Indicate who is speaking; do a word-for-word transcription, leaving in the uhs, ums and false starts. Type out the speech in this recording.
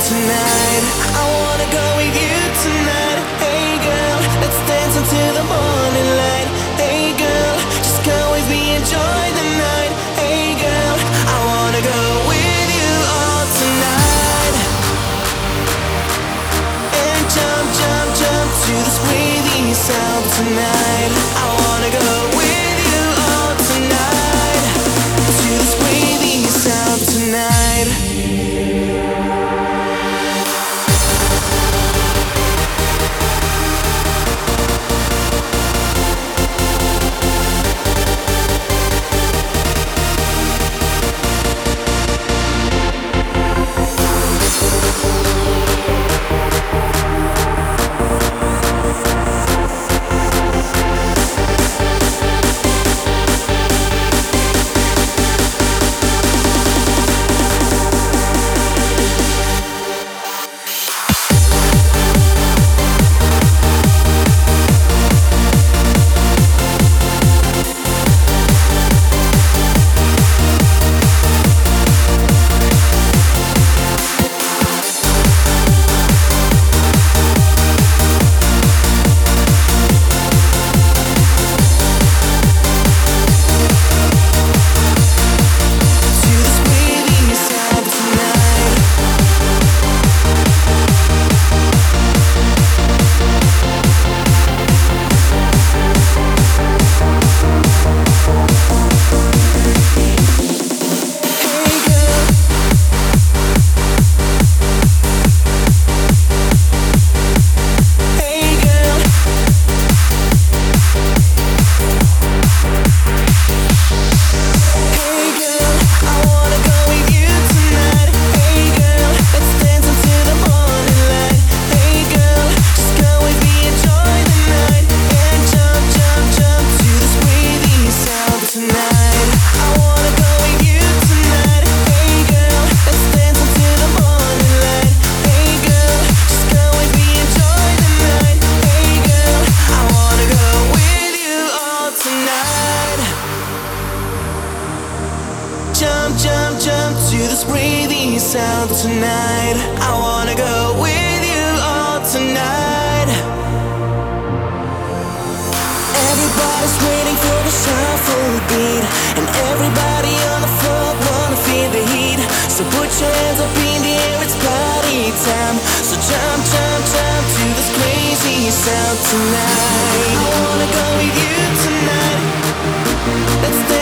Speaker 1: tonight. I wanna go with you tonight. Hey girl, let's dance until the morning light. Hey girl, just come with me, enjoy the night. Hey girl, I wanna go with you all tonight. And jump, jump, jump to this breathing sound tonight. I wanna go with you all tonight. To this breathing sound tonight. Jump, jump, jump to this breathing sound tonight. I wanna go with you all tonight. Everybody's waiting for the shuffle beat, and everybody on the floor wanna feel the heat. So put your hands up in the air, it's party time. So jump, jump, jump to this crazy sound tonight. I wanna go with you tonight. Let's